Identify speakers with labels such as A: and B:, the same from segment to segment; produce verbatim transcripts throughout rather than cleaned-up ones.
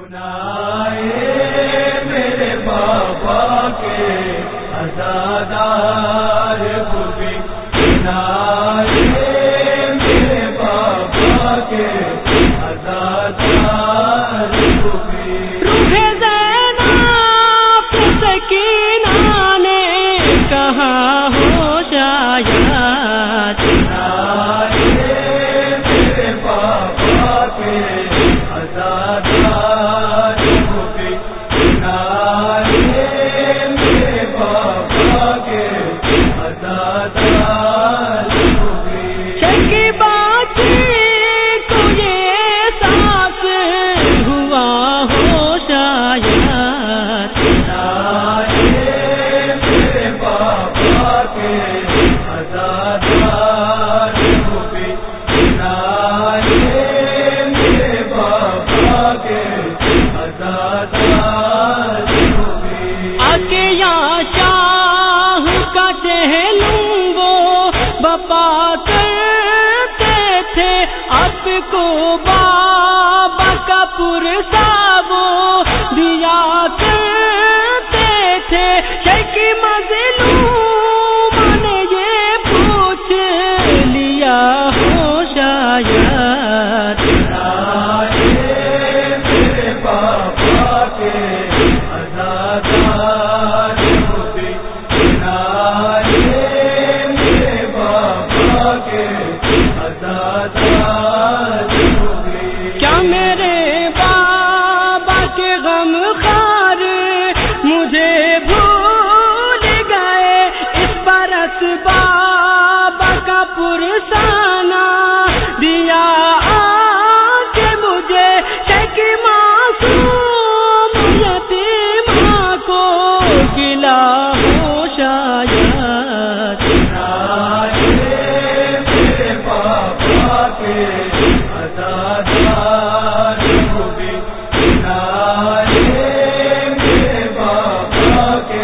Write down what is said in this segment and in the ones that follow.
A: سنائے میرے بابا کے عزادار خوبی، سنائے میرے بابا کے عزادار خوبی۔
B: روح زینب سکینہ نے کہا ہو شاید،
A: سنائے میرے بابا کے عزادار خوبی، سنائے میرے بابا کے عزادار خوبی۔
B: چکی باچی کو یہ احساس ہوا ہو شاید،
A: سنائے میرے بابا کے عزادار خوبی، سنائے میرے بابا کے عزادار خوبی۔
B: آگے یا شاہ کا چہلوں وہ بپا کرتے تھے، آپ کو بابا کا پرسا وہ دیا کرتے تھے۔ شیخ مظلوم نے یہ پوچھ لیا ہو شاید،
A: سنائے میرے بابا کے عزادار خوبی، سنائے میرے بابا کے عزادار خوبی۔
B: کیا میرے بابا کے غم خار مجھے بھول گئے، اس برس بابا کا پرسانہ دیا آج مجھے۔ شیخ معصوم یتیمہ کو گلا ہو شاید،
A: سنائے میرے بابا کے عزادار خوبی، سنائے میرے بابا کے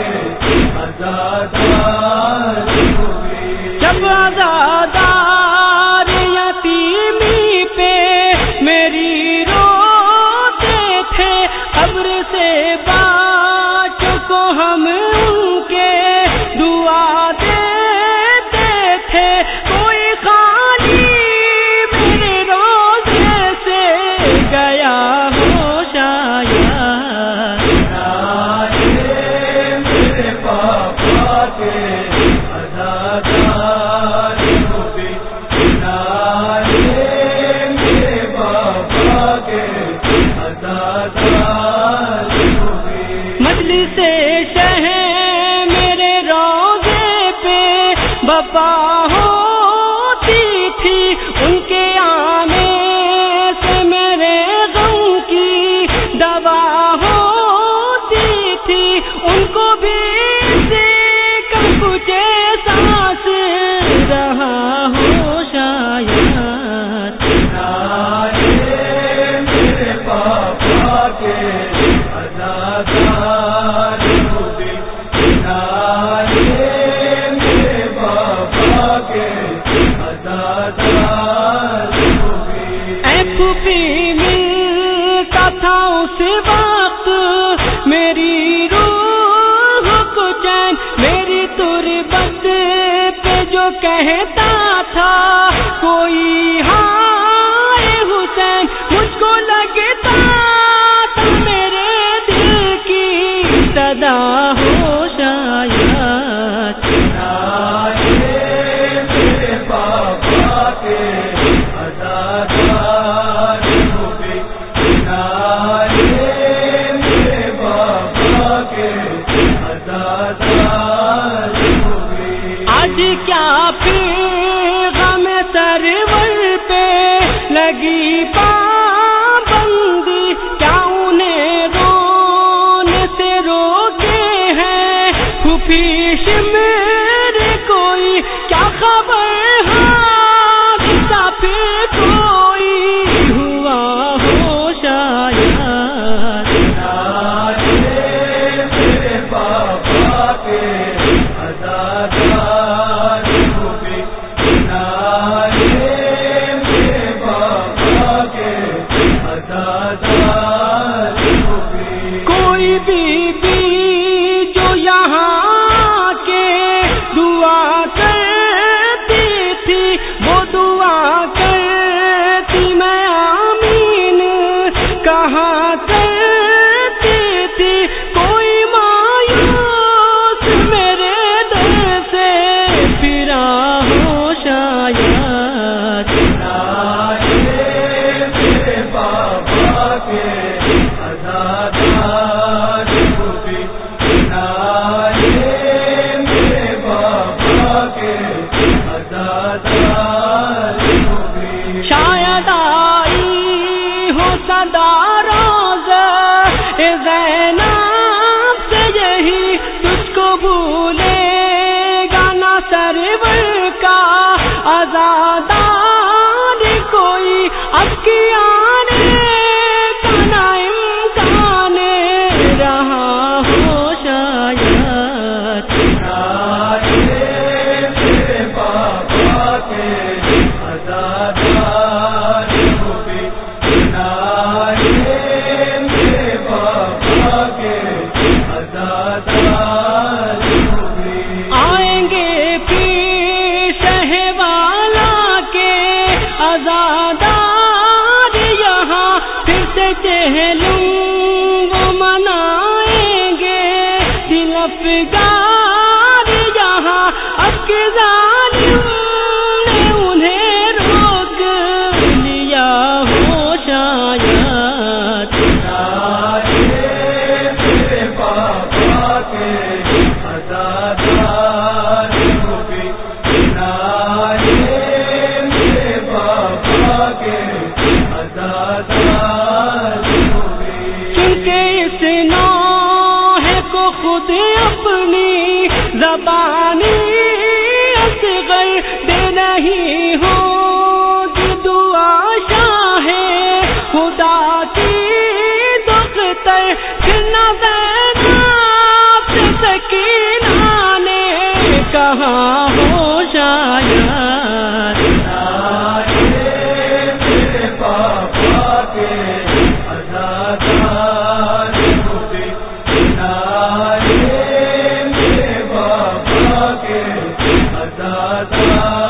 A: عزادار خوبی۔
B: جب عزادار یتیمی پہ میری روتے تھے، قبر سے بچوں کو ہم ان کے دعا دیتے تھے۔ کوئی خالی میرے روزے سے گیا ہو شاید،
A: سنائے میرے بابا کے عزادار خوبی، سنائے میرے بابا کے عزادار خوبی۔
B: مجلس شہ میرے روزے پہ بپا ہوتی تھی، ان کے آنے سے میرے غم کی دوا ہوتی تھی۔ ان کو بھی اسی کا کچھ احساس رہا ہو شاید،
A: سنائے میرے بابا کے عزادار خوبی، سنائے میرے بابا کے عزادار خوبی۔
B: اے پھوپھی ملتا تھا اس وقت میری روح کو چین، میری تربت پہ جو کہتا تھا کوئی ہائے حسین، مجھ کو لگتا تھا میرے دل کی صدا ہو شاید،
A: سنائے میرے بابا کے عزادار خوبی، سنائے میرے بابا کے عزادار خوبی۔
B: آج کیا پھر غم سرور پہ لگی پابندی، کیا انہیں رونے سے روکے ہیں بی بی جو یہاں کے دعا کرتی تھی وہ دعا کرتی میں آمین کہا کرتی تھی کوئی مایوس میرے دل سے پھرا ہو شاید
A: میرے بابا کے ازادار خوبی میرے بابا کے ازادار خوبی
B: شاید آئی ہو صدا روز زینب سے یہی تجھ کو بھولے گا نہ سرور کا آزادار کوئی اب کی آنے کا نہ امکان رہا ہو شاید
A: میرے بابا کے ازادار خوبی میرے بابا کے ازادار خوبی
B: آئیں گے پھر شہ والا کے آزادار یہاں پھر سے چہلوں وہ منائیں گے دل افگار یہاں اب کے ظالم نے انہیں روک لیا ہو شاید
A: میرے بابا کے ازادار خوبی میرے بابا کے ازادار خوبی
B: کیونکہ اس نوح کو خود اپنی زبانی اصغر دے نہیں ہو دعا شاہ خدا کی دختر پھر نہ زینب سے سکینہ نے کہا ہو شاید
A: میرے بابا کے ازادار خوبی میرے بابا کے ازادار